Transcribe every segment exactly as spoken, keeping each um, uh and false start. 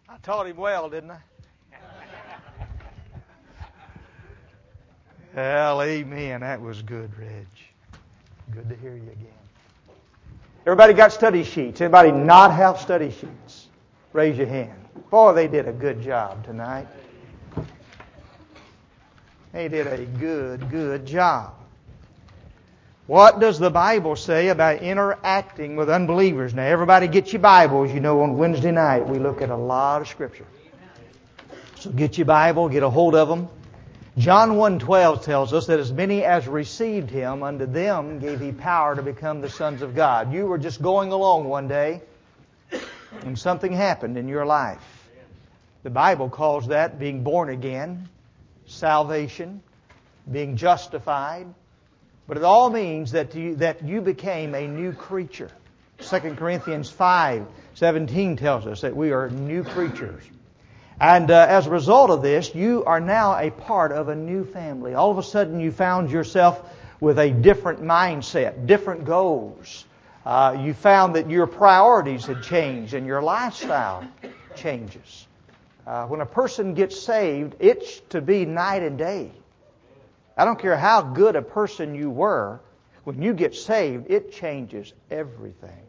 I taught him well, didn't I? Well, amen. That was good, Reg. Good to hear you again. Everybody got study sheets? Anybody not have study sheets? Raise your hand. Boy, they did a good job tonight. They did a good, good job. What does the Bible say about interacting with unbelievers? Now, everybody get your Bibles. You know, on Wednesday night we look at a lot of Scripture. So get your Bible, get a hold of them. John one twelve tells us that as many as received Him, unto them gave He power to become the sons of God. You were just going along one day, and something happened in your life. The Bible calls that being born again, salvation, being justified. But it all means that you, that you became a new creature. Second Corinthians five seventeen tells us that we are new creatures. And uh, as a result of this, you are now a part of a new family. All of a sudden you found yourself with a different mindset, different goals. Uh, you found that your priorities had changed and your lifestyle changes. Uh, when a person gets saved, it's to be night and day. I don't care how good a person you were, when you get saved, it changes everything.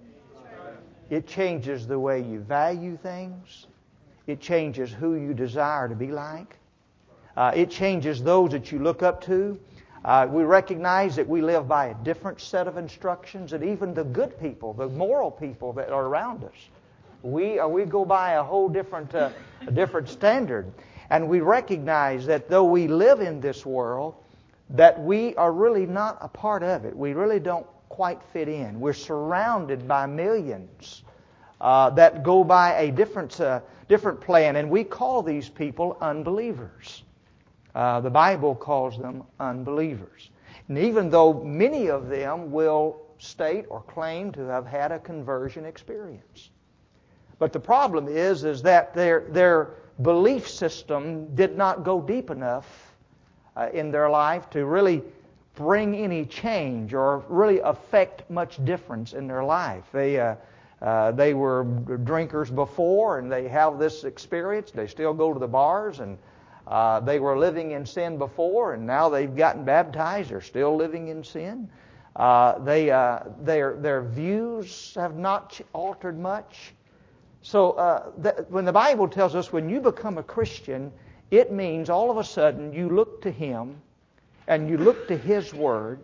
It changes the way you value things. It changes who you desire to be like. Uh, it changes those that you look up to. Uh, we recognize that we live by a different set of instructions, and even the good people, the moral people that are around us, we uh, we go by a whole different uh, a different standard. And we recognize that though we live in this world, that we are really not a part of it. We really don't quite fit in. We're surrounded by millions uh, that go by a different uh, different plan, and we call these people unbelievers. Uh, the Bible calls them unbelievers. And even though many of them will state or claim to have had a conversion experience. But the problem is, is that their their belief system did not go deep enough uh, in their life to really bring any change or really affect much difference in their life. They uh, uh, they were drinkers before, and they have this experience. They still go to the bars, and uh, they were living in sin before, and now they've gotten baptized. They're still living in sin. Uh, they uh, their their views have not altered much. So uh, th- when the Bible tells us when you become a Christian, it means all of a sudden you look to Him and you look to His Word,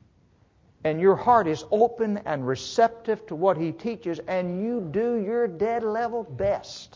and your heart is open and receptive to what He teaches, and you do your dead level best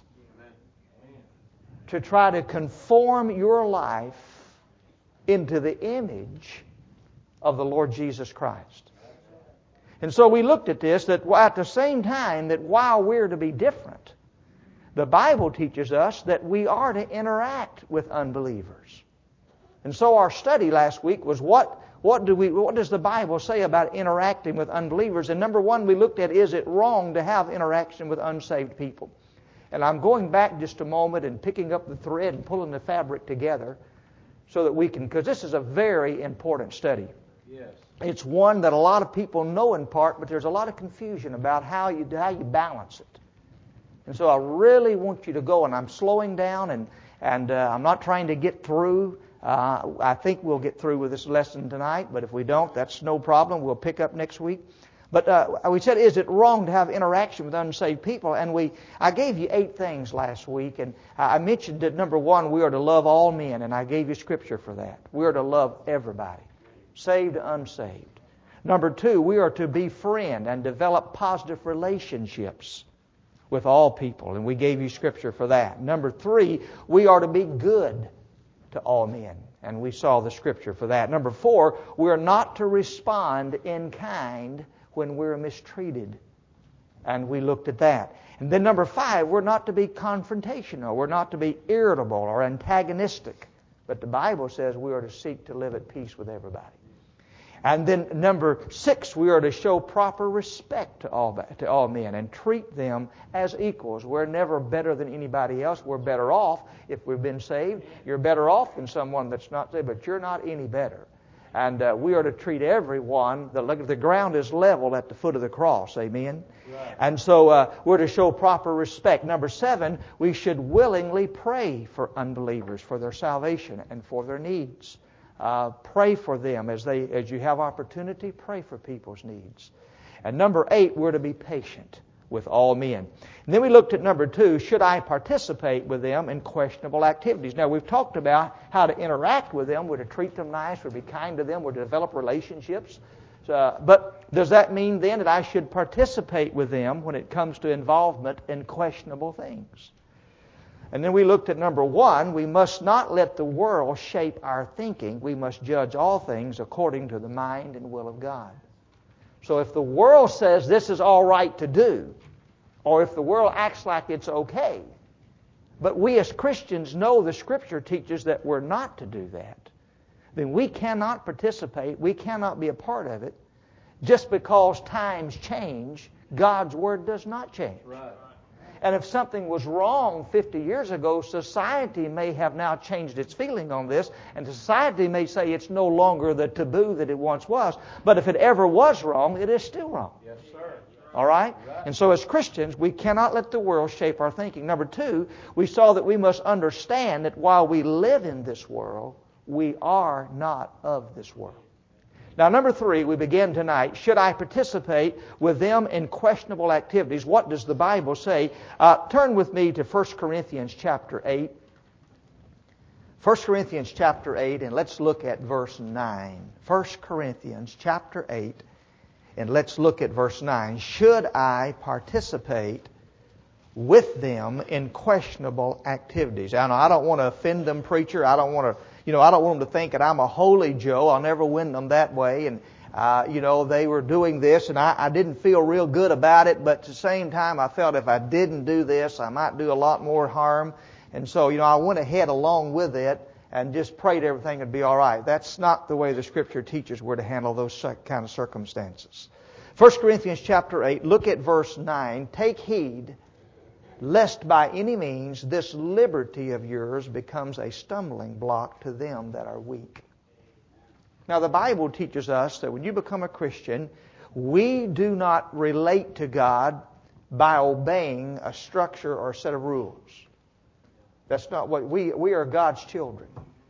to try to conform your life into the image of the Lord Jesus Christ. And so we looked at this, that at the same time that while we're to be different, the Bible teaches us that we are to interact with unbelievers. And so our study last week was what what do we what does the Bible say about interacting with unbelievers? And number one, we looked at, is it wrong to have interaction with unsaved people? And I'm going back just a moment and picking up the thread and pulling the fabric together so that we can, because this is a very important study. Yes. It's one that a lot of people know in part, but there's a lot of confusion about how you how you balance it. And so I really want you to go, and I'm slowing down, and and uh, I'm not trying to get through. Uh, I think we'll get through with this lesson tonight, but if we don't, that's no problem. We'll pick up next week. But uh, we said, is it wrong to have interaction with unsaved people? And we, I gave you eight things last week, and I mentioned that number one, we are to love all men, and I gave you scripture for that. We are to love everybody, saved, unsaved. Number two, we are to befriend and develop positive relationships with all people, and we gave you scripture for that. Number three, we are to be good to all men, and we saw the scripture for that. Number four, we are not to respond in kind when we're mistreated, and we looked at that. And then number five, we're not to be confrontational. We're not to be irritable or antagonistic, but the Bible says we are to seek to live at peace with everybody. And then number six, we are to show proper respect to all to all men and treat them as equals. We're never better than anybody else. We're better off if we've been saved. You're better off than someone that's not saved, but you're not any better. And uh, we are to treat everyone, the, the ground is level at the foot of the cross. Amen? Right. And so uh, we're to show proper respect. Number seven, we should willingly pray for unbelievers, for their salvation and for their needs. Uh, pray for them as they, as you have opportunity, pray for people's needs. And number eight, we're to be patient with all men. And then we looked at number two, should I participate with them in questionable activities? Now, we've talked about how to interact with them. We're to treat them nice. We're to be kind to them. We're to develop relationships. Uh, but does that mean then that I should participate with them when it comes to involvement in questionable things? And then we looked at number one, we must not let the world shape our thinking. We must judge all things according to the mind and will of God. So if the world says this is all right to do, or if the world acts like it's okay, but we as Christians know the Scripture teaches that we're not to do that, then we cannot participate, we cannot be a part of it. Just because times change, God's Word does not change. Right. And if something was wrong fifty years ago, society may have now changed its feeling on this, and society may say it's no longer the taboo that it once was. But if it ever was wrong, it is still wrong. Yes, sir. All right? And so as Christians, we cannot let the world shape our thinking. Number two, we saw that we must understand that while we live in this world, we are not of this world. Now, number three, we begin tonight. Should I participate with them in questionable activities? What does the Bible say? Uh, turn with me to First Corinthians chapter eight. First Corinthians chapter eight, and let's look at verse nine. First Corinthians chapter eight, and let's look at verse nine. Should I participate with them in questionable activities? Now, I don't want to offend them, preacher. I don't want to You know, I don't want them to think that I'm a holy Joe. I'll never win them that way. And, uh, you know, they were doing this, and I, I didn't feel real good about it. But at the same time, I felt if I didn't do this, I might do a lot more harm. And so, you know, I went ahead along with it and just prayed everything would be all right. That's not the way the Scripture teaches we're to handle those kind of circumstances. First Corinthians chapter eight, look at verse nine. Take heed, lest by any means this liberty of yours becomes a stumbling block to them that are weak. Now, the Bible teaches us that when you become a Christian, we do not relate to God by obeying a structure or a set of rules. That's not what we we are God's children.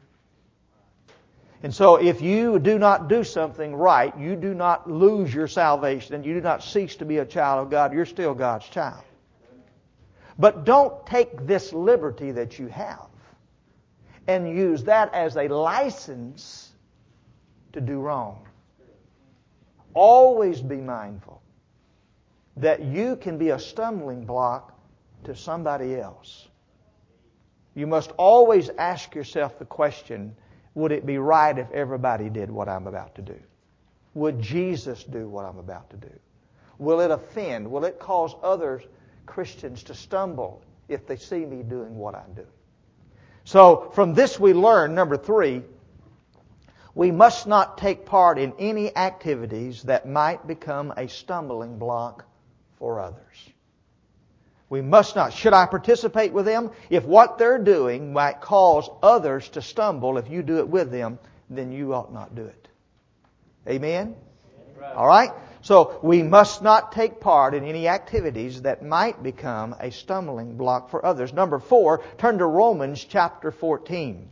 And so if you do not do something right, you do not lose your salvation and you do not cease to be a child of God, you're still God's child. But don't take this liberty that you have and use that as a license to do wrong. Always be mindful that you can be a stumbling block to somebody else. You must always ask yourself the question, would it be right if everybody did what I'm about to do? Would Jesus do what I'm about to do? Will it offend? Will it cause others Christians to stumble if they see me doing what I'm doing? So from this we learn, number three, we must not take part in any activities that might become a stumbling block for others. We must not. Should I participate with them? If what they're doing might cause others to stumble, if you do it with them, then you ought not do it. Amen? Right. All right? So we must not take part in any activities that might become a stumbling block for others. Number four, turn to Romans chapter fourteen.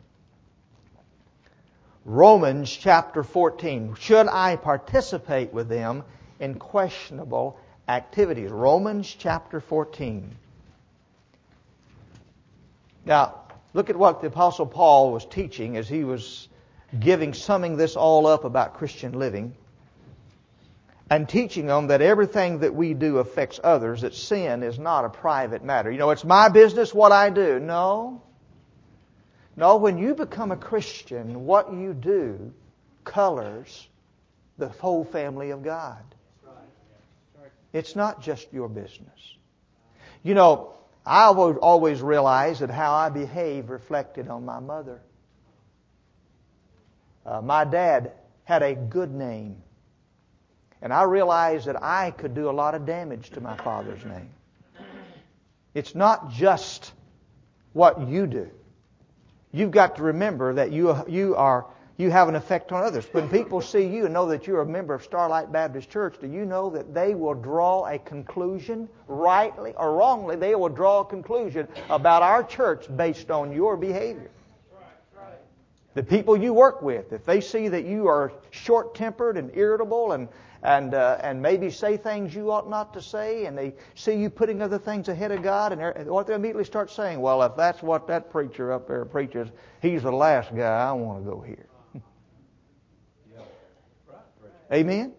Romans chapter fourteen. Should I participate with them in questionable activities? Romans chapter fourteen. Now, look at what the Apostle Paul was teaching as he was giving, summing this all up about Christian living, and teaching them that everything that we do affects others, that sin is not a private matter. You know, it's my business what I do. No. No, when you become a Christian, what you do colors the whole family of God. It's not just your business. You know, I've always realized that how I behave reflected on my mother. Uh, my dad had a good name. And I realized that I could do a lot of damage to my father's name. It's not just what you do. You've got to remember that you you are you have an effect on others. When people see you and know that you're a member of Starlight Baptist Church, do you know that they will draw a conclusion, rightly or wrongly, they will draw a conclusion about our church based on your behavior. The people you work with, if they see that you are short-tempered and irritable and and uh, and maybe say things you ought not to say, and they see you putting other things ahead of God, and what they immediately start saying, well, if that's what that preacher up there preaches, he's the last guy I want to go here. Amen?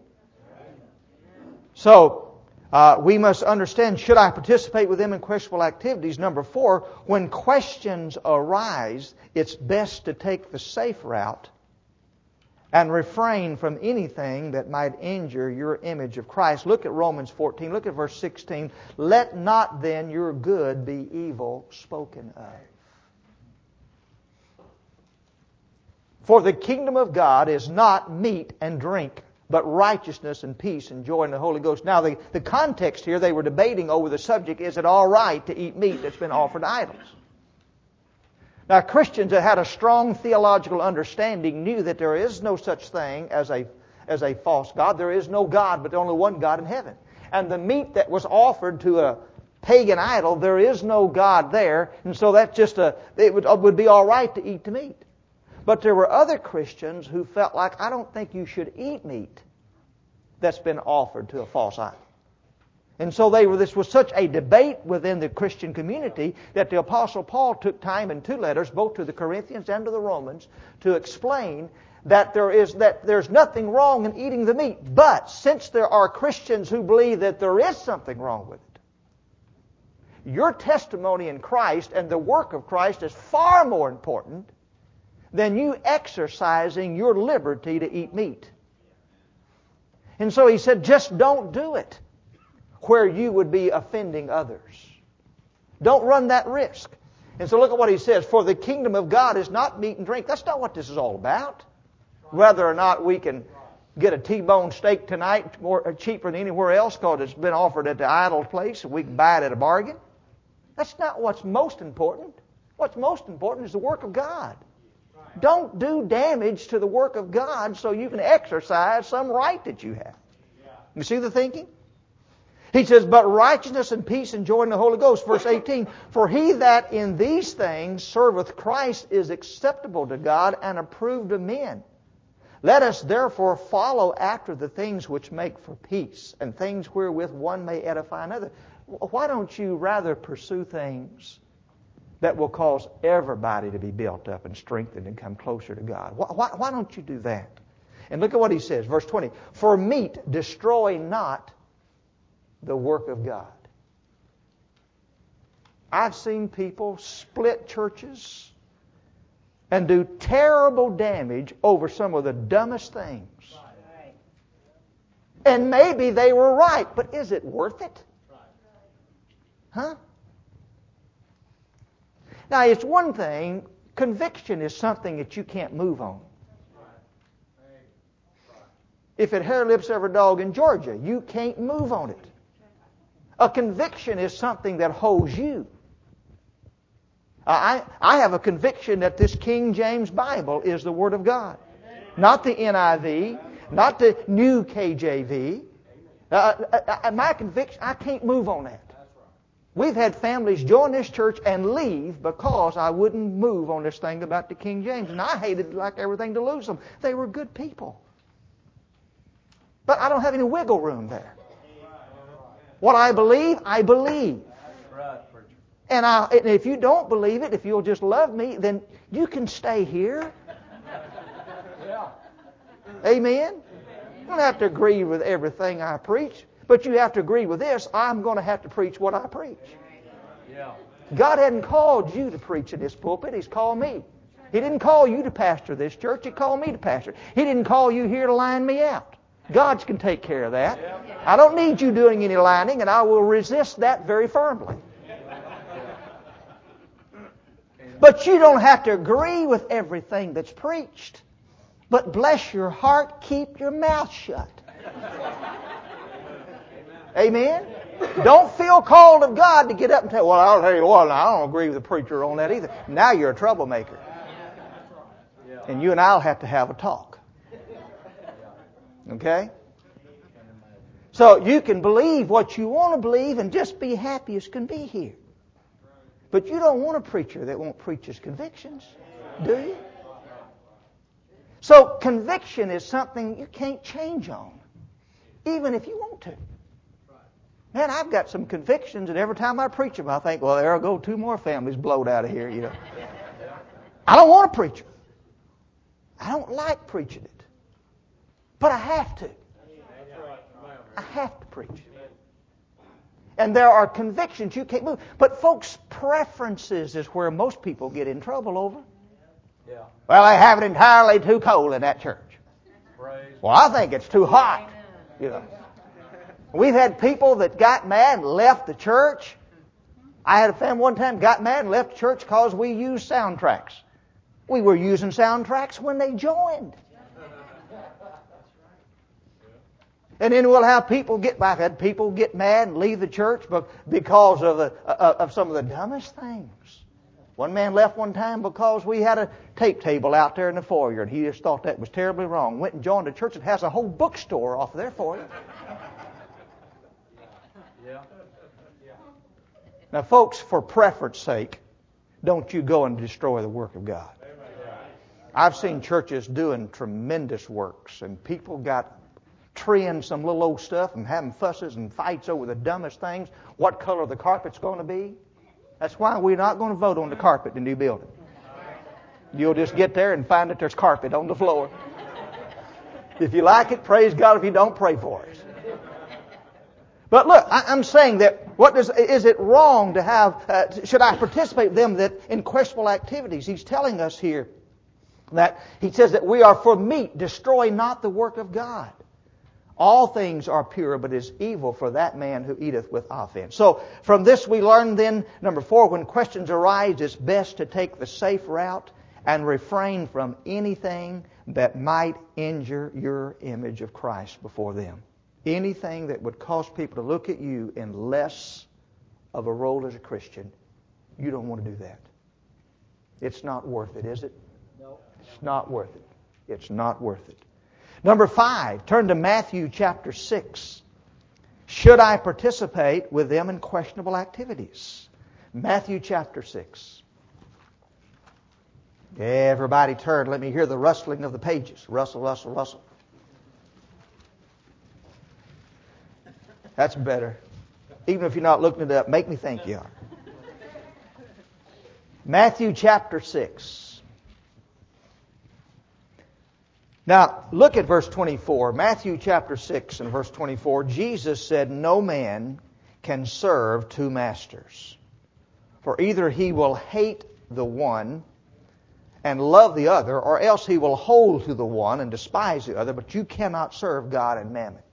So, uh, we must understand, should I participate with them in questionable activities? Number four, when questions arise, it's best to take the safe route and refrain from anything that might injure your image of Christ. Look at Romans fourteen. Look at verse sixteen. Let not then your good be evil spoken of. For the kingdom of God is not meat and drink, but righteousness and peace and joy in the Holy Ghost. Now, the, the context here, they were debating over the subject, is it all right to eat meat that's been offered to idols? Now, Christians that had a strong theological understanding knew that there is no such thing as a, as a false God. There is no God, but only one God in heaven. And the meat that was offered to a pagan idol, there is no God there, and so that's just a, it would, it would be all right to eat the meat. But there were other Christians who felt like, I don't think you should eat meat that's been offered to a false idol. And so they were, this was such a debate within the Christian community that the Apostle Paul took time in two letters, both to the Corinthians and to the Romans, to explain that there is that there's nothing wrong in eating the meat. But since there are Christians who believe that there is something wrong with it, your testimony in Christ and the work of Christ is far more important than you exercising your liberty to eat meat. And so he said, just don't do it where you would be offending others. Don't run that risk. And so look at what he says. For the kingdom of God is not meat and drink. That's not what this is all about. Whether or not we can get a T-bone steak tonight more cheaper than anywhere else because it's been offered at the idol place and we can buy it at a bargain. That's not what's most important. What's most important is the work of God. Don't do damage to the work of God so you can exercise some right that you have. You see the thinking? He says, but righteousness and peace and joy in the Holy Ghost. Verse eighteen, for he that in these things serveth Christ is acceptable to God and approved of men. Let us therefore follow after the things which make for peace and things wherewith one may edify another. Why don't you rather pursue things that will cause everybody to be built up and strengthened and come closer to God? Why, why, why don't you do that? And look at what he says, verse twenty. For meat destroy not the work of God. I've seen people split churches and do terrible damage over some of the dumbest things. And maybe they were right, but is it worth it? Huh? Now, it's one thing, conviction is something that you can't move on. If it hair lips every dog in Georgia, you can't move on it. A conviction is something that holds you. I, I have a conviction that this King James Bible is the Word of God. Not the N I V, not the New K J V. Uh, uh, my conviction, I can't move on that. We've had families join this church and leave because I wouldn't move on this thing about the King James. And I hated like everything to lose them. They were good people. But I don't have any wiggle room there. What I believe, I believe. And, I, and if you don't believe it, if you'll just love me, then you can stay here. Amen? You don't have to agree with everything I preach. But you have to agree with this. I'm going to have to preach what I preach. God hadn't called you to preach in this pulpit. He's called me. He didn't call you to pastor this church. He called me to pastor. He didn't call you here to line me out. God can take care of that. I don't need you doing any lining, and I will resist that very firmly. But you don't have to agree with everything that's preached. But bless your heart, keep your mouth shut. Amen? Don't feel called of God to get up and tell, well, I'll tell you what, I don't agree with the preacher on that either. Now you're a troublemaker. And you and I will have to have a talk. Okay? So you can believe what you want to believe and just be happy as can be here. But you don't want a preacher that won't preach his convictions, do you? So conviction is something you can't change on, even if you want to. Man, I've got some convictions, and every time I preach them, I think, well, there go two more families blowed out of here, you know. I don't want to preach them. I don't like preaching it. But I have to. I have to preach it. And there are convictions you can't move. But folks, preferences is where most people get in trouble over. Yeah. Well, they have it entirely too cold in that church. Praise. Well, I think it's too hot. You know. We've had people that got mad and left the church. I had a family one time got mad and left the church because we used soundtracks. We were using soundtracks when they joined. And then we'll have people get back. I've had people get mad and leave the church because of the of some of the dumbest things. One man left one time because we had a tape table out there in the foyer, and he just thought that was terribly wrong. Went and joined a church that has a whole bookstore off there for you. Now, folks, for preference sake, don't you go and destroy the work of God. I've seen churches doing tremendous works, and people got treeing some little old stuff and having fusses and fights over the dumbest things. What color the carpet's going to be? That's why we're not going to vote on the carpet in the new building. You'll just get there and find that there's carpet on the floor. If you like it, praise God. If you don't, pray for it. But look, I'm saying that what does is it wrong to have? Uh, should I participate with them that in questionable activities? He's telling us here that he says that we are for meat. Destroy not the work of God. All things are pure, but is evil for that man who eateth with offense. So from this we learn then, number four, when questions arise, it's best to take the safe route and refrain from anything that might injure your image of Christ before them. Anything that would cause people to look at you in less of a role as a Christian, you don't want to do that. It's not worth it, is it? No. It's not worth it. It's not worth it. Number five, turn to Matthew chapter six. Should I participate with them in questionable activities? Matthew chapter six. Everybody turn. Let me hear the rustling of the pages. Rustle, rustle, rustle. That's better. Even if you're not looking it up, make me think you are. Matthew chapter six. Now, look at verse twenty-four. Matthew chapter six and verse twenty-four. Jesus said, "No man can serve two masters. For either he will hate the one and love the other, or else he will hold to the one and despise the other. But you cannot serve God and mammon."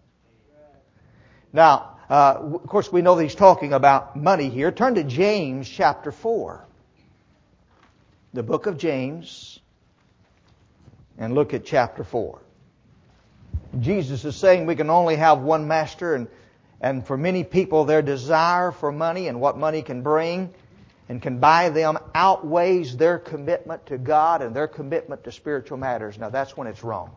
Now, uh, of course, we know that he's talking about money here. Turn to James chapter four. The book of James. And look at chapter four. Jesus is saying we can only have one master, and, and for many people their desire for money and what money can bring and can buy them outweighs their commitment to God and their commitment to spiritual matters. Now that's when it's wrong.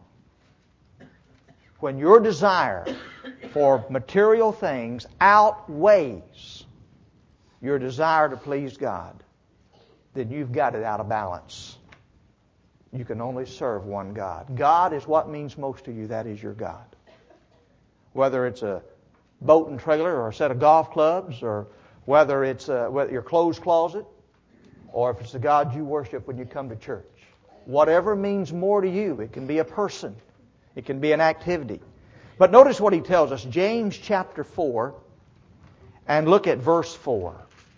When your desire for material things outweighs your desire to please God, then you've got it out of balance. You can only serve one God. God is what means most to you. That is your God. Whether it's a boat and trailer or a set of golf clubs, or whether it's a, whether your clothes closet, or if it's the God you worship when you come to church. Whatever means more to you. It can be a person. It can be an activity. But notice what he tells us. James chapter four, and look at verse four.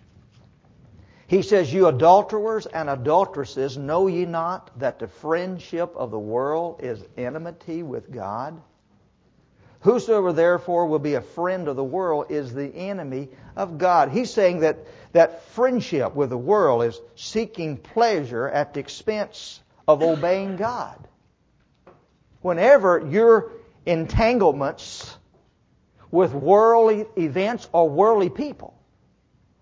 He says, "You adulterers and adulteresses, know ye not that the friendship of the world is enmity with God? Whosoever therefore will be a friend of the world is the enemy of God." He's saying that, that friendship with the world is seeking pleasure at the expense of obeying God. Whenever your entanglements with worldly events or worldly people,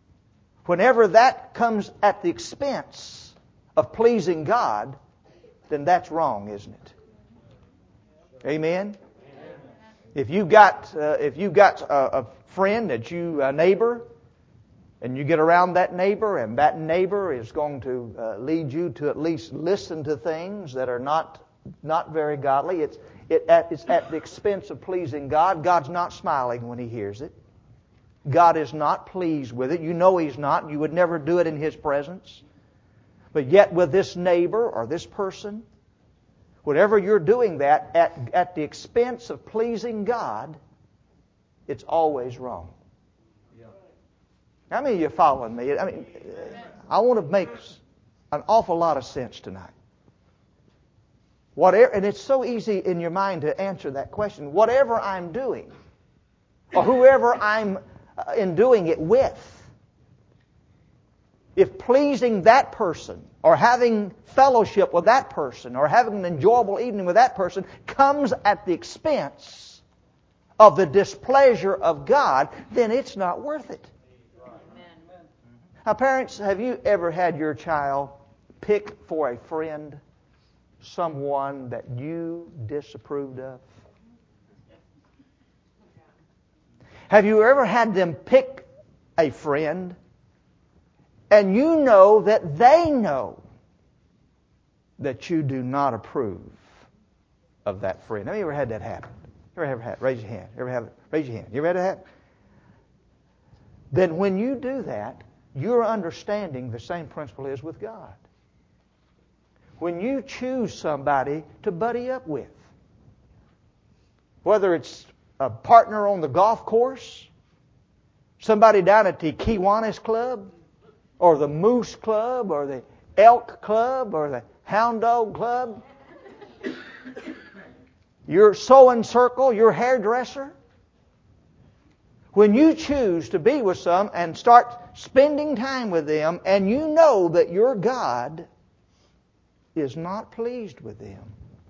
whenever that comes at the expense of pleasing God, then that's wrong, isn't it? Amen? If you've got, uh, if you've got a, a friend that you, a neighbor, and you get around that neighbor, and that neighbor is going to uh, lead you to at least listen to things that are not not very godly, it's, it, at, it's at the expense of pleasing God. God's not smiling when He hears it. God is not pleased with it. You know He's not. You would never do it in His presence. But yet with this neighbor or this person, whatever you're doing that at, at the expense of pleasing God, it's always wrong. How many of you are following me? I mean, I want to make an awful lot of sense tonight. Whatever, and it's so easy in your mind to answer that question. Whatever I'm doing, or whoever I'm in doing it with, if pleasing that person, or having fellowship with that person, or having an enjoyable evening with that person comes at the expense of the displeasure of God, then it's not worth it. Now, parents, have you ever had your child pick for a friend someone that you disapproved of? Have you ever had them pick a friend and you know that they know that you do not approve of that friend? Have you ever had that happen? Ever ever had? Raise your hand. Ever have it? Raise your hand. You ever had that happen? Then when you do that, you're understanding the same principle is with God. When you choose somebody to buddy up with, whether it's a partner on the golf course, somebody down at the Kiwanis Club, or the Moose Club, or the Elk Club, or the Hound Dog Club, your sewing circle, your hairdresser, when you choose to be with some and start spending time with them, and you know that your God is not pleased with them,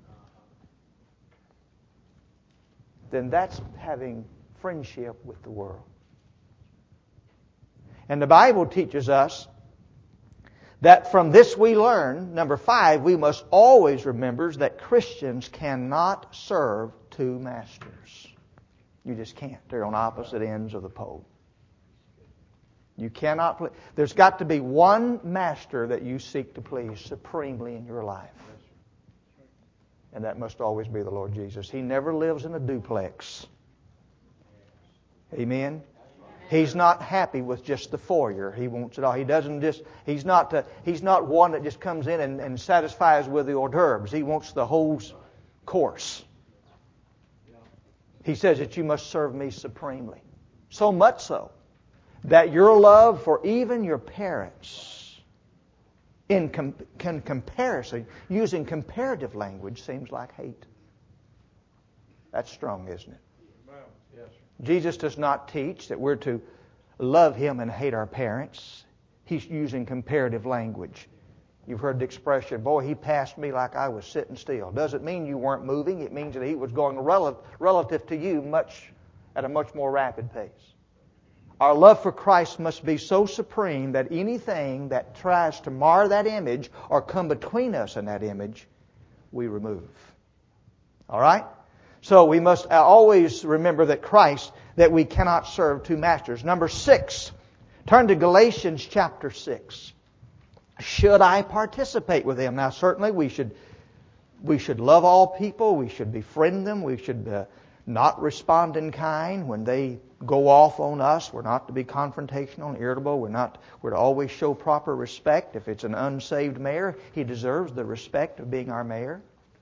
then that's having friendship with the world. And the Bible teaches us that from this we learn, number five, we must always remember that Christians cannot serve two masters. You just can't. They're on opposite ends of the pole. You cannot please. There's got to be one master that you seek to please supremely in your life. And that must always be the Lord Jesus. He never lives in a duplex. Amen? He's not happy with just the foyer. He wants it all. He doesn't just, he's not, uh, he's not one that just comes in and, and satisfies with the hors d'oeuvres. He wants the whole course. He says that you must serve me supremely. So much so that your love for even your parents, in com- can comparison, using comparative language, seems like hate. That's strong, isn't it? Yes. Jesus does not teach that we're to love Him and hate our parents. He's using comparative language. You've heard the expression, boy, he passed me like I was sitting still. Doesn't mean you weren't moving. It means that he was going rel- relative to you much at a much more rapid pace. Our love for Christ must be so supreme that anything that tries to mar that image or come between us and that image, we remove. All right? So we must always remember that Christ, that we cannot serve two masters. Number six, turn to Galatians chapter six. Should I participate with them? Now, certainly we should we should love all people. We should befriend them. We should uh, not respond in kind when they go off on us. We're not to be confrontational and irritable. We're not. We're to always show proper respect. If it's an unsaved mayor, he deserves the respect of being our mayor.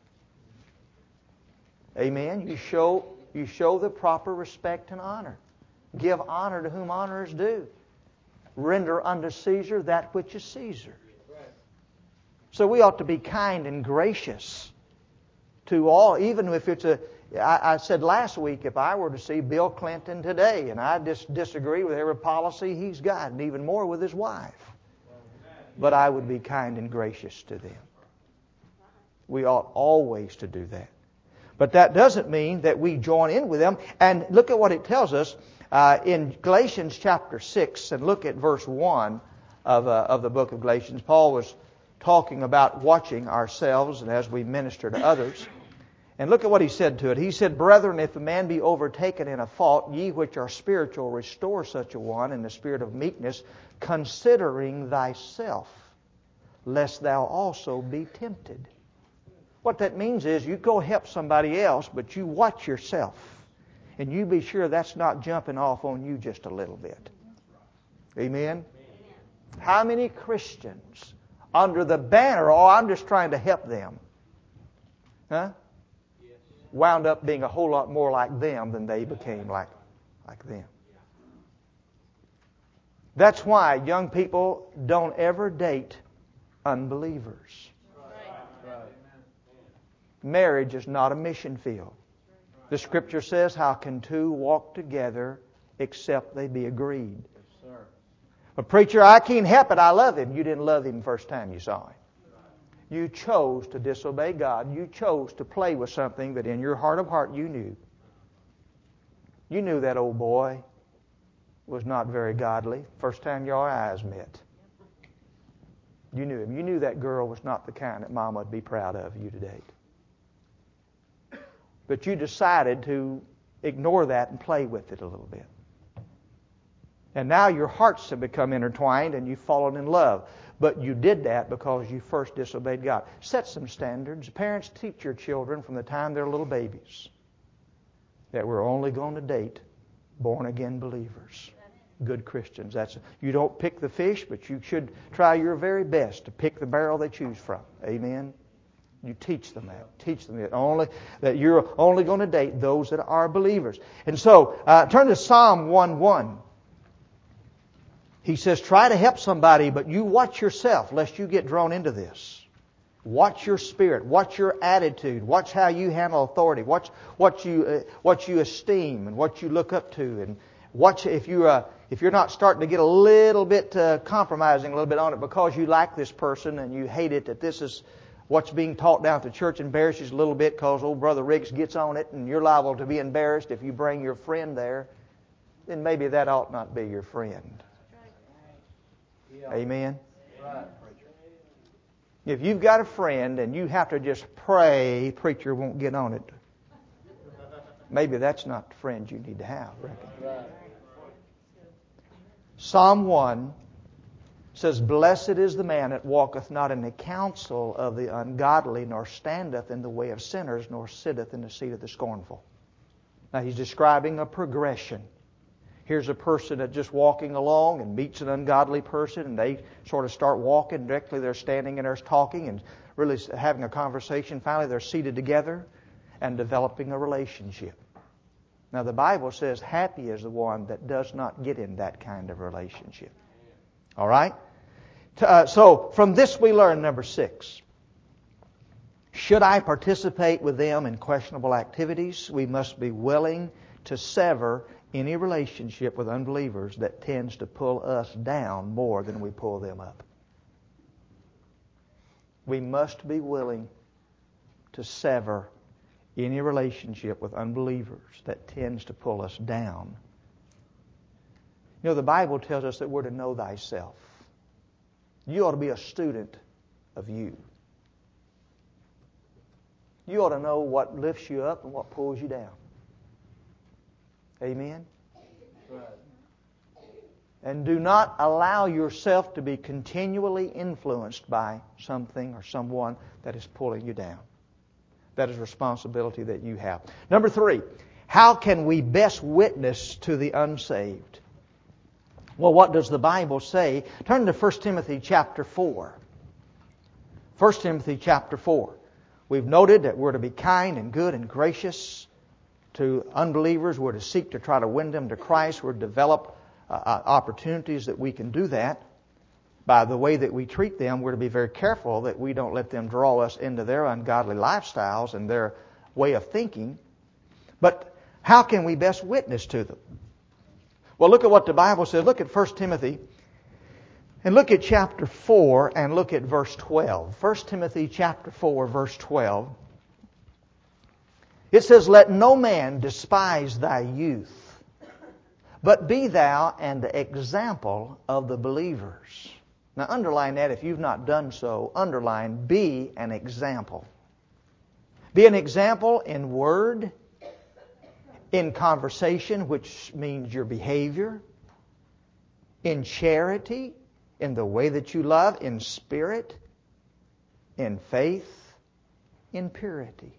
Amen. You show you show the proper respect and honor. Give honor to whom honor is due. Render unto Caesar that which is Caesar. So we ought to be kind and gracious to all, even if it's a... I, I said last week, if I were to see Bill Clinton today, and I just disagree with every policy he's got, and even more with his wife, but I would be kind and gracious to them. We ought always to do that. But that doesn't mean that we join in with them. And look at what it tells us uh, in Galatians chapter six, and look at verse one of uh, of the book of Galatians. Paul was talking about watching ourselves and as we minister to others. And look at what he said to it. He said, Brethren, if a man be overtaken in a fault, ye which are spiritual, restore such a one in the spirit of meekness, considering thyself, lest thou also be tempted. What that means is you go help somebody else, but you watch yourself. And you be sure that's not jumping off on you just a little bit. Amen? How many Christians, under the banner, oh, I'm just trying to help them, huh? wound up being a whole lot more like them than they became like, like them. That's why young people don't ever date unbelievers. Marriage is not a mission field. The Scripture says, how can two walk together except they be agreed? But preacher, I can't help it. I love him. You didn't love him the first time you saw him. You chose to disobey God. You chose to play with something that in your heart of heart you knew. You knew that old boy was not very godly. First time your eyes met. You knew him. You knew that girl was not the kind that Mama would be proud of you to date. But you decided to ignore that and play with it a little bit. And now your hearts have become intertwined and you've fallen in love. But you did that because you first disobeyed God. Set some standards. Parents, teach your children from the time they're little babies that we're only going to date born-again believers, good Christians. That's you don't pick the fish, but you should try your very best to pick the barrel they choose from. Amen? You teach them that. Teach them that only that you're only going to date those that are believers. And so, uh, turn to Psalm one one. He says, try to help somebody, but you watch yourself lest you get drawn into this. Watch your spirit. Watch your attitude. Watch how you handle authority. Watch what you uh, what you esteem and what you look up to. And watch if you uh, if you're not starting to get a little bit uh, compromising a little bit on it because you like this person and you hate it that this is what's being taught down at the church embarrasses you a little bit because old Brother Riggs gets on it and you're liable to be embarrassed if you bring your friend there. Then maybe that ought not be your friend. Amen? Right. If you've got a friend and you have to just pray, preacher won't get on it, maybe that's not the friend you need to have. I reckon. Right. Psalm one says, Blessed is the man that walketh not in the counsel of the ungodly, nor standeth in the way of sinners, nor sitteth in the seat of the scornful. Now he's describing a progression. Here's a person that's just walking along and meets an ungodly person and they sort of start walking. Directly they're standing and they're talking and really having a conversation. Finally they're seated together and developing a relationship. Now the Bible says happy is the one that does not get in that kind of relationship. All right? Uh, so from this we learn number six. Should I participate with them in questionable activities? We must be willing to sever any relationship with unbelievers that tends to pull us down more than we pull them up. We must be willing to sever any relationship with unbelievers that tends to pull us down. You know, the Bible tells us that we're to know thyself. You ought to be a student of you. You ought to know what lifts you up and what pulls you down. Amen? Right. And do not allow yourself to be continually influenced by something or someone that is pulling you down. That is a responsibility that you have. Number three, how can we best witness to the unsaved? Well, what does the Bible say? Turn to First Timothy chapter four. First Timothy chapter four. We've noted that we're to be kind and good and gracious to unbelievers. We're to seek to try to win them to Christ. We're to develop uh, opportunities that we can do that. By the way that we treat them, we're to be very careful that we don't let them draw us into their ungodly lifestyles and their way of thinking. But how can we best witness to them? Well, look at what the Bible says. Look at First Timothy and look at chapter four and look at verse twelve. First Timothy chapter four, verse twelve. It says, Let no man despise thy youth, but be thou an example of the believers. Now underline that if you've not done so. Underline, be an example. Be an example in word, in conversation, which means your behavior, in charity, in the way that you love, in spirit, in faith, in purity.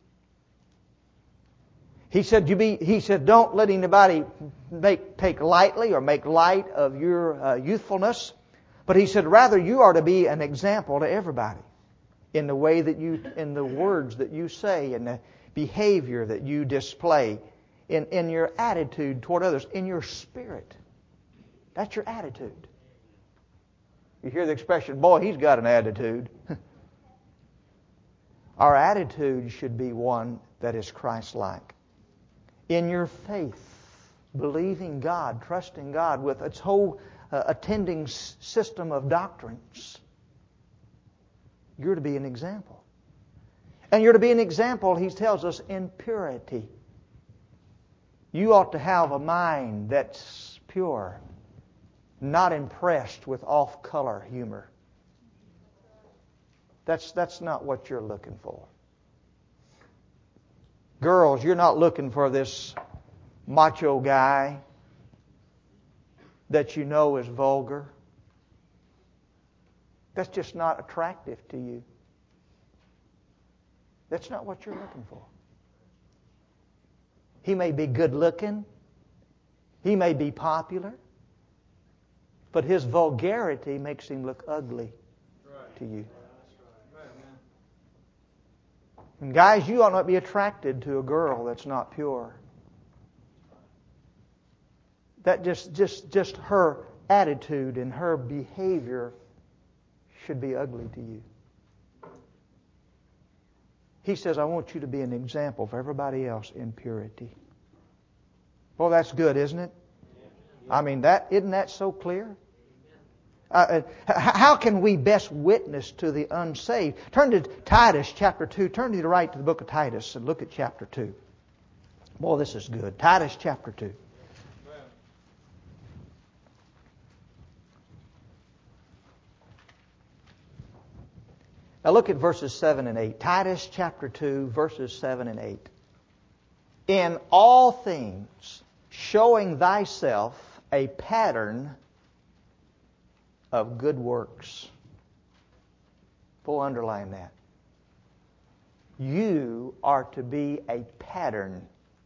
He said, "You be." He said, "Don't let anybody make take lightly or make light of your uh, youthfulness." But he said, "Rather, you are to be an example to everybody in the way that you, in the words that you say, in the behavior that you display, in in your attitude toward others, in your spirit. That's your attitude." You hear the expression, "Boy, he's got an attitude." Our attitude should be one that is Christ-like. In your faith, believing God, trusting God with its whole uh, attending s- system of doctrines, you're to be an example. And you're to be an example, he tells us, in purity. You ought to have a mind that's pure, not impressed with off-color humor. That's, that's not what you're looking for. Girls, you're not looking for this macho guy that you know is vulgar. That's just not attractive to you. That's not what you're looking for. He may be good looking. He may be popular. But his vulgarity makes him look ugly to you. And guys, you ought not be attracted to a girl that's not pure. That just, just, just her attitude and her behavior should be ugly to you. He says, "I want you to be an example for everybody else in purity." Well, that's good, isn't it? I mean, that isn't that so clear? Uh, how can we best witness to the unsaved? Turn to Titus chapter two. Turn to the right to the book of Titus and look at chapter two. Boy, this is good. Titus chapter two. Now look at verses seven and eight. Titus chapter two, verses seven and eight. "In all things, showing thyself a pattern of good works." Full underline that. You are to be a pattern.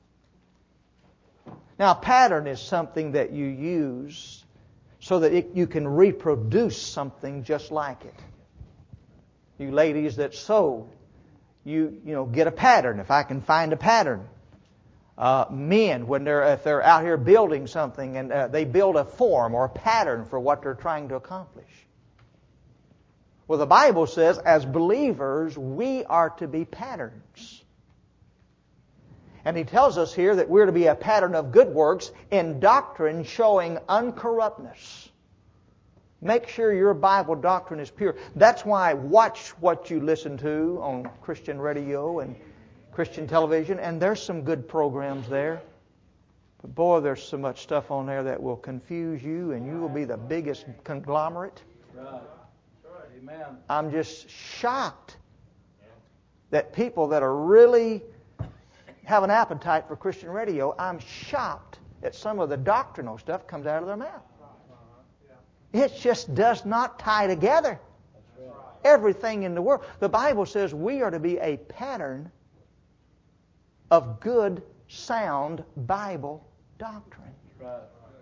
Now, a pattern is something that you use so that it, you can reproduce something just like it. You ladies that sew, you you know get a pattern. If I can find a pattern. Uh, men, when they're if they're out here building something and uh, they build a form or a pattern for what they're trying to accomplish. Well, the Bible says, as believers, we are to be patterns. And he tells us here that we're to be a pattern of good works in doctrine showing uncorruptness. Make sure your Bible doctrine is pure. That's why watch what you listen to on Christian radio and Christian television, and there's some good programs there. But boy, there's so much stuff on there that will confuse you, and you will be the biggest conglomerate. Right. Amen. I'm just shocked that people that are really have an appetite for Christian radio, I'm shocked that some of the doctrinal stuff comes out of their mouth. It just does not tie together. Everything in the world. The Bible says we are to be a pattern of good, sound Bible doctrine. Right.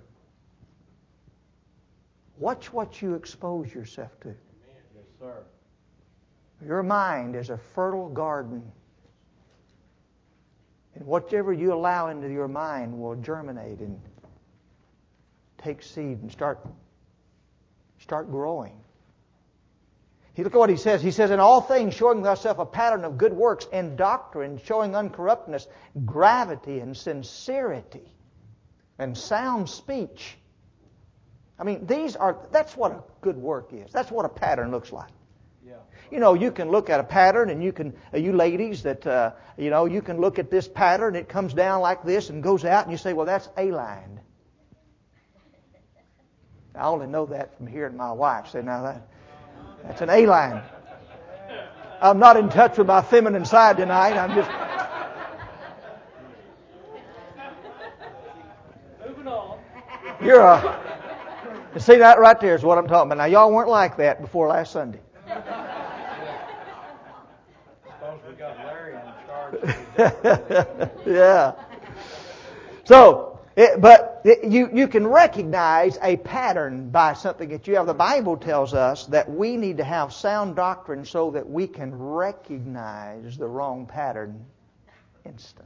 Watch what you expose yourself to. Yes, sir. Your mind is a fertile garden. And whatever you allow into your mind will germinate and take seed and start, start growing. He, look at what he says. He says, "In all things, showing thyself a pattern of good works, in doctrine, showing uncorruptness, gravity, and sincerity, and sound speech." I mean, these are, that's what a good work is. That's what a pattern looks like. Yeah. You know, you can look at a pattern, and you can, uh, you ladies that, uh, you know, you can look at this pattern, it comes down like this and goes out, and you say, well, that's A-line. I only know that from hearing my wife say, now that, That's an A-line. I'm not in touch with my feminine side tonight. I'm just... Moving on. You're a... See, that right there is what I'm talking about. Now, y'all weren't like that before last Sunday. Suppose we got Larry in charge. Yeah. So, it, but it, you, you can recognize a pattern by something that you have. The Bible tells us that we need to have sound doctrine so that we can recognize the wrong pattern instantly.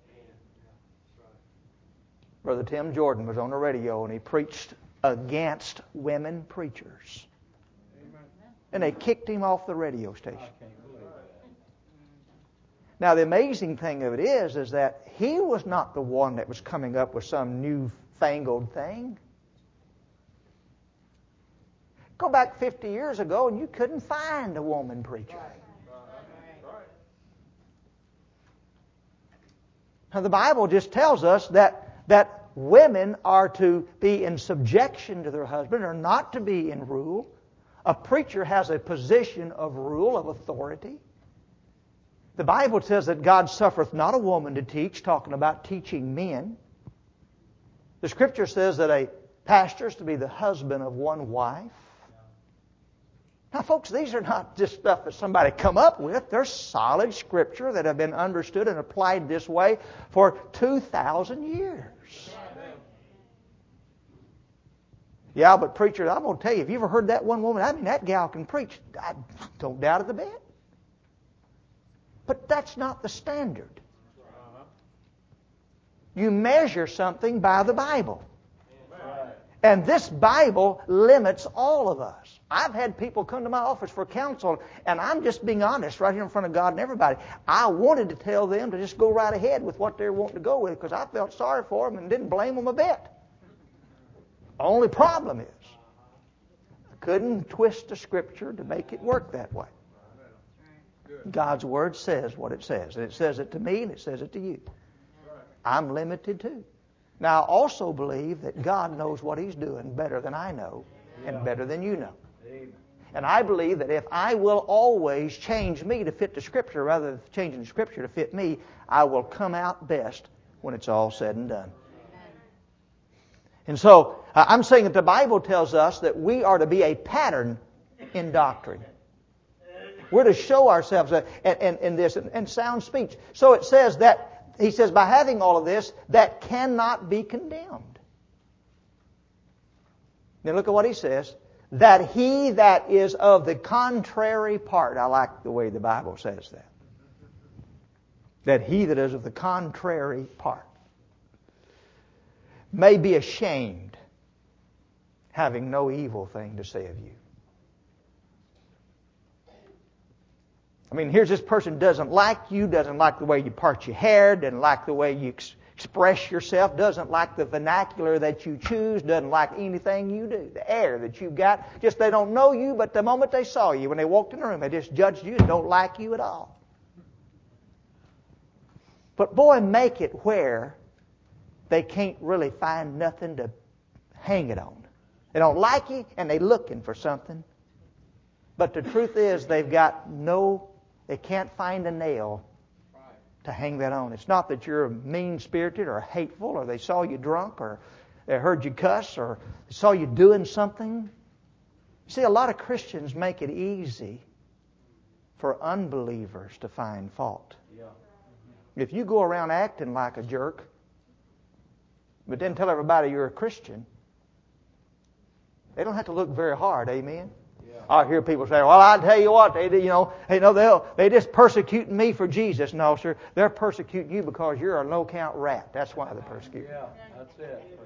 Brother Tim Jordan was on the radio and he preached against women preachers. And they kicked him off the radio station. Now, the amazing thing of it is, is that he was not the one that was coming up with some newfangled thing. Go back fifty years ago and you couldn't find a woman preacher. Now, the Bible just tells us that, that women are to be in subjection to their husband, or not to be in rule. A preacher has a position of rule, of authority. The Bible says that God suffereth not a woman to teach, talking about teaching men. The Scripture says that a pastor is to be the husband of one wife. Now, folks, these are not just stuff that somebody come up with. They're solid Scripture that have been understood and applied this way for two thousand years. Yeah, but preacher, I'm going to tell you, have you ever heard that one woman? I mean, that gal can preach. I don't doubt it a bit. But that's not the standard. You measure something by the Bible. And this Bible limits all of us. I've had people come to my office for counsel, and I'm just being honest right here in front of God and everybody. I wanted to tell them to just go right ahead with what they're wanting to go with because I felt sorry for them and didn't blame them a bit. The only problem is I couldn't twist the Scripture to make it work that way. God's Word says what it says. And it says it to me and it says it to you. I'm limited too. Now, I also believe that God knows what He's doing better than I know and better than you know. And I believe that if I will always change me to fit the Scripture rather than changing the Scripture to fit me, I will come out best when it's all said and done. And so, I'm saying that the Bible tells us that we are to be a pattern in doctrine. We're to show ourselves in, in this and sound speech. So it says that, he says, by having all of this, that cannot be condemned. Now look at what he says. That he that is of the contrary part. I like the way the Bible says that. That he that is of the contrary part may be ashamed, having no evil thing to say of you. I mean, here's this person doesn't like you, doesn't like the way you part your hair, doesn't like the way you ex- express yourself, doesn't like the vernacular that you choose, doesn't like anything you do, the air that you've got. Just they don't know you, but the moment they saw you, when they walked in the room, they just judged you and don't like you at all. But boy, make it where they can't really find nothing to hang it on. They don't like you and they're looking for something. But the truth is they've got no, they can't find a nail to hang that on. It's not that you're mean-spirited or hateful or they saw you drunk or they heard you cuss or they saw you doing something. See, a lot of Christians make it easy for unbelievers to find fault. If you go around acting like a jerk, but then tell everybody you're a Christian, they don't have to look very hard, amen? Yeah. I hear people say, well, I tell you what, they, you know, you know, they'll, they just persecuting me for Jesus. No, sir, they're persecuting you because you're a no-count rat. That's why they're persecuting. Yeah, that's it.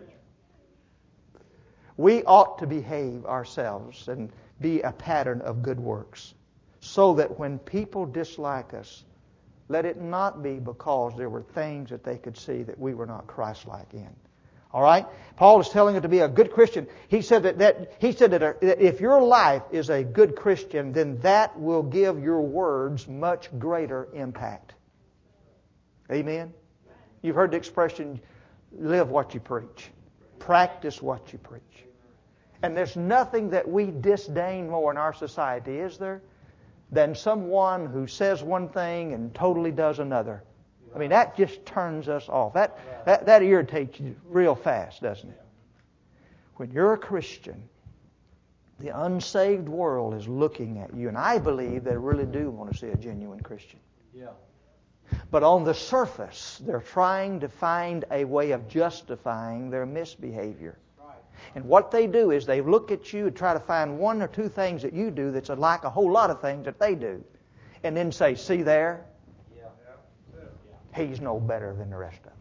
We ought to behave ourselves and be a pattern of good works so that when people dislike us, let it not be because there were things that they could see that we were not Christ-like in. All right? Paul is telling us to be a good Christian. He said that, that he said that if your life is a good Christian, then that will give your words much greater impact. Amen? You've heard the expression, live what you preach. Practice what you preach. And there's nothing that we disdain more in our society, is there, than someone who says one thing and totally does another. I mean, that just turns us off. That, that, that irritates you real fast, doesn't it? When you're a Christian, the unsaved world is looking at you, and I believe they really do want to see a genuine Christian. Yeah. But on the surface, they're trying to find a way of justifying their misbehavior. Right. And what they do is they look at you and try to find one or two things that you do that's like a whole lot of things that they do. And then say, see there? Yeah. He's no better than the rest of us.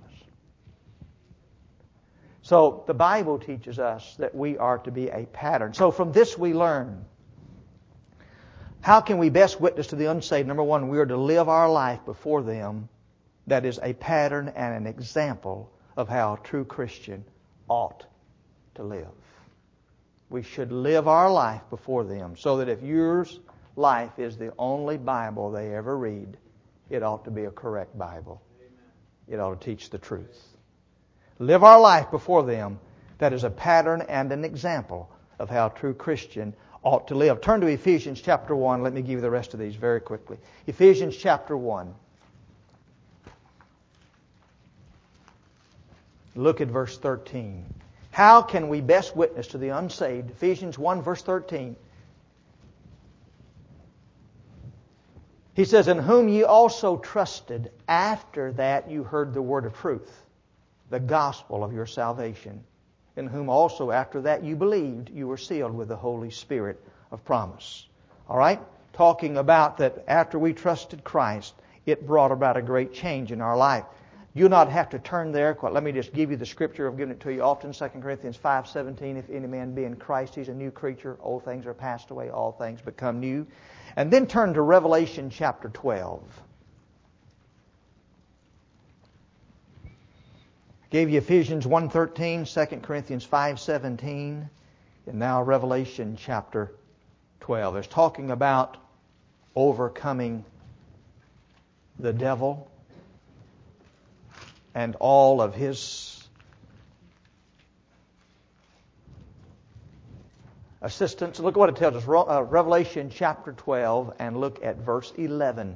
So the Bible teaches us that we are to be a pattern. So from this we learn, how can we best witness to the unsaved? Number one, we are to live our life before them that is a pattern and an example of how a true Christian ought to live. We should live our life before them so that if your life is the only Bible they ever read, it ought to be a correct Bible. It ought to teach the truth. Live our life before them that is a pattern and an example of how a true Christian ought to live. Turn to Ephesians chapter one. Let me give you the rest of these very quickly. Ephesians chapter one. Look at verse thirteen. How can we best witness to the unsaved? Ephesians one verse thirteen. He says, in whom ye also trusted after that you heard the word of truth, the gospel of your salvation, in whom also after that you believed, you were sealed with the Holy Spirit of promise. All right? Talking about that after we trusted Christ, it brought about a great change in our life. You'll not have to turn there. Let me just give you the scripture. I've given it to you often. Second Corinthians five seventeen. If any man be in Christ, he's a new creature. Old things are passed away. All things become new. And then turn to Revelation chapter twelve. I gave you Ephesians one thirteen, Second Corinthians five seventeen, and now Revelation chapter twelve. It's talking about overcoming the devil and all of his assistants. Look at what it tells us. Revelation chapter twelve, and look at verse eleven.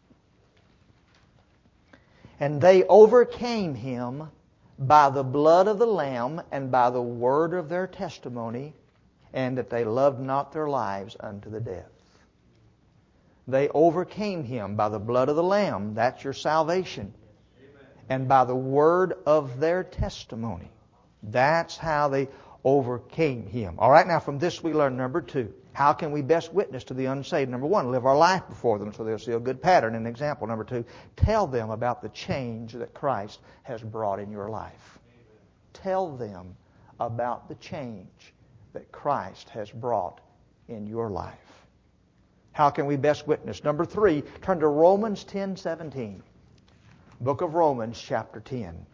And they overcame him by the blood of the Lamb and by the word of their testimony, and that they loved not their lives unto the death. They overcame him by the blood of the Lamb. That's your salvation. And by the word of their testimony. That's how they overcame him. All right, now from this we learn number two. How can we best witness to the unsaved? Number one, live our life before them so they'll see a good pattern and example. Number two, tell them about the change that Christ has brought in your life. Tell them about the change that Christ has brought in your life. How can we best witness? Number three, turn to Romans ten seventeen. Book of Romans, chapter ten.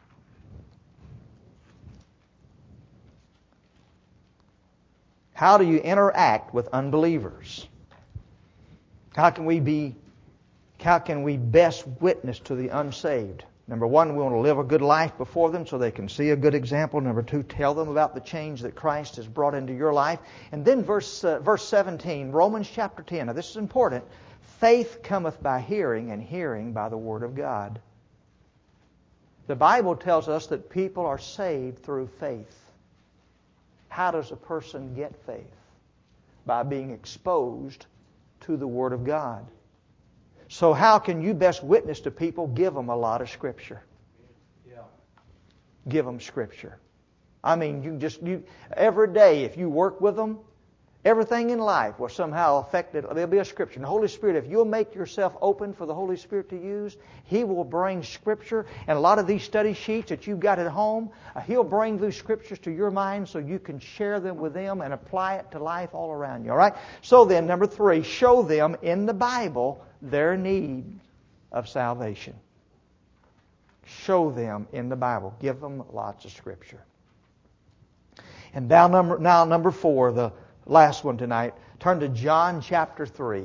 How do you interact with unbelievers? How can we be, how can we best witness to the unsaved? Number one, we want to live a good life before them so they can see a good example. Number two, tell them about the change that Christ has brought into your life. And then verse uh, verse seventeen, Romans chapter ten. Now this is important. Faith cometh by hearing, and hearing by the word of God. The Bible tells us that people are saved through faith. How does a person get faith? By being exposed to the Word of God. So how can you best witness to people? Give them a lot of Scripture. Yeah. Give them Scripture. I mean, you just you every day if you work with them, everything in life will somehow affect it. There'll be a Scripture. And the Holy Spirit, if you'll make yourself open for the Holy Spirit to use, He will bring Scripture. And a lot of these study sheets that you've got at home, uh, He'll bring those Scriptures to your mind so you can share them with them and apply it to life all around you. All right? So then, number three, show them in the Bible their need of salvation. Show them in the Bible. Give them lots of Scripture. And now number, now number four, the last one tonight. Turn to John chapter three.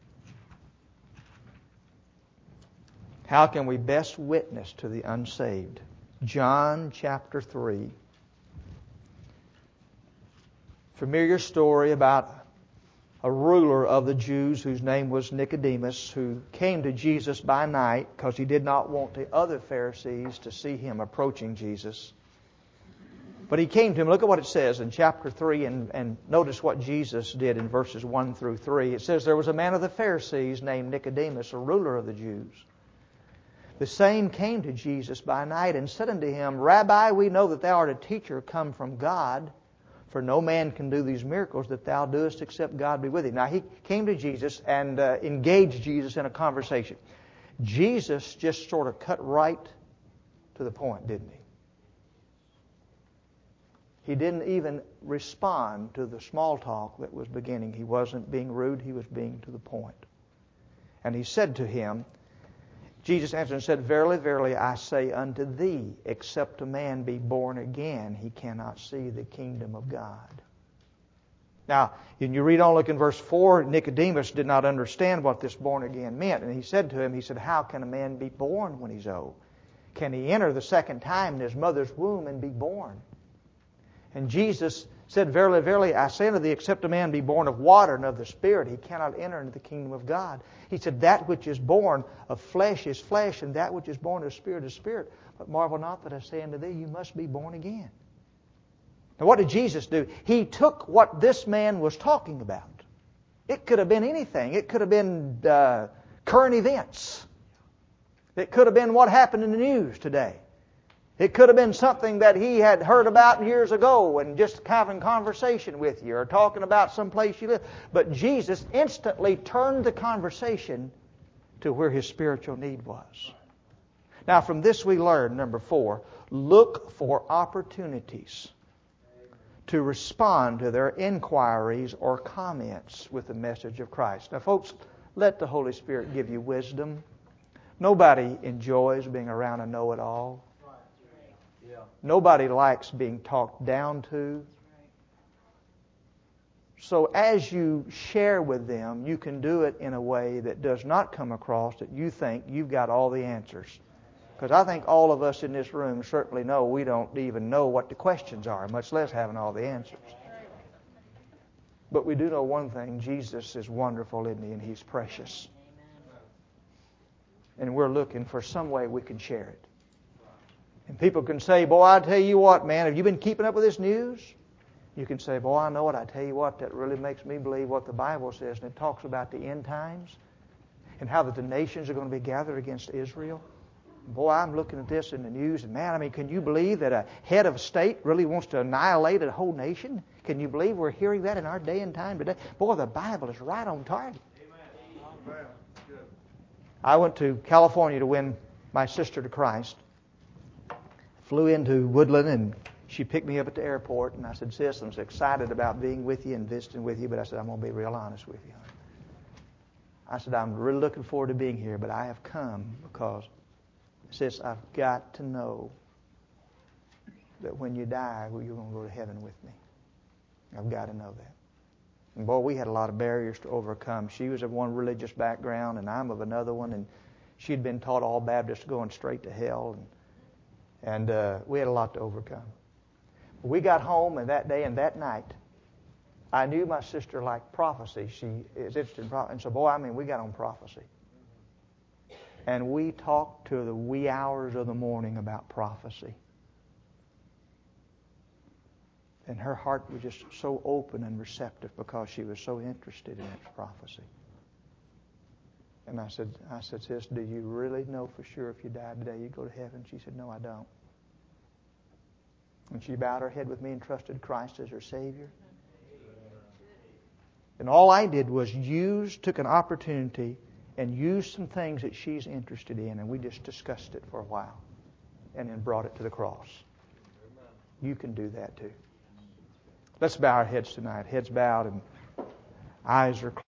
How can we best witness to the unsaved? John chapter three. Familiar story about a ruler of the Jews whose name was Nicodemus, who came to Jesus by night because he did not want the other Pharisees to see him approaching Jesus. But he came to him. Look at what it says in chapter three, and, and notice what Jesus did in verses one through three. It says, "There was a man of the Pharisees named Nicodemus, a ruler of the Jews. The same came to Jesus by night and said unto him, Rabbi, we know that thou art a teacher come from God, for no man can do these miracles that thou doest except God be with thee." Now he came to Jesus and uh, engaged Jesus in a conversation. Jesus just sort of cut right to the point, didn't he? He didn't even respond to the small talk that was beginning. He wasn't being rude, he was being to the point. And he said to him, Jesus answered and said, Verily, verily, I say unto thee, except a man be born again, he cannot see the kingdom of God. Now, when you read on, look in verse four, Nicodemus did not understand what this born again meant. And he said to him, he said, How can a man be born when he's old? Can he enter the second time in his mother's womb and be born? And Jesus said, Verily, verily, I say unto thee, except a man be born of water and of the Spirit, he cannot enter into the kingdom of God. He said, That which is born of flesh is flesh, and that which is born of spirit is spirit. But marvel not that I say unto thee, you must be born again. Now what did Jesus do? He took what this man was talking about. It could have been anything. It could have been uh, current events. It could have been what happened in the news today. It could have been something that he had heard about years ago and just having conversation with you or talking about some place you live. But Jesus instantly turned the conversation to where his spiritual need was. Now from this we learn, number four, look for opportunities to respond to their inquiries or comments with the message of Christ. Now folks, let the Holy Spirit give you wisdom. Nobody enjoys being around a know-it-all. Nobody likes being talked down to. So as you share with them, you can do it in a way that does not come across that you think you've got all the answers. Because I think all of us in this room certainly know we don't even know what the questions are, much less having all the answers. But we do know one thing, Jesus is wonderful, isn't he? And he's precious. And we're looking for some way we can share it. And people can say, boy, I tell you what, man, have you been keeping up with this news? You can say, boy, I know it. I tell you what, that really makes me believe what the Bible says. And it talks about the end times and how that the nations are going to be gathered against Israel. Boy, I'm looking at this in the news, and man, I mean, can you believe that a head of state really wants to annihilate a whole nation? Can you believe we're hearing that in our day and time today? Boy, the Bible is right on target. Amen. I went to California to win my sister to Christ. Flew into Woodland, and she picked me up at the airport, and I said, Sis, I'm so excited about being with you and visiting with you, but I said, I'm going to be real honest with you. I said, I'm really looking forward to being here, but I have come because, Sis, I've got to know that when you die, well, you're going to go to heaven with me. I've got to know that. And boy, we had a lot of barriers to overcome. She was of one religious background, and I'm of another one, and she'd been taught all Baptists going straight to hell, and And uh, we had a lot to overcome. We got home, and that day and that night, I knew my sister liked prophecy. She is interested in prophecy. And so, boy, I mean, we got on prophecy. And we talked to the wee hours of the morning about prophecy. And her heart was just so open and receptive because she was so interested in its prophecy. And I said, I said, Sis, do you really know for sure if you died today you'd go to heaven? She said, No, I don't. And she bowed her head with me and trusted Christ as her Savior. And all I did was use, took an opportunity and used some things that she's interested in, and we just discussed it for a while and then brought it to the cross. You can do that too. Let's bow our heads tonight. Heads bowed and eyes are closed.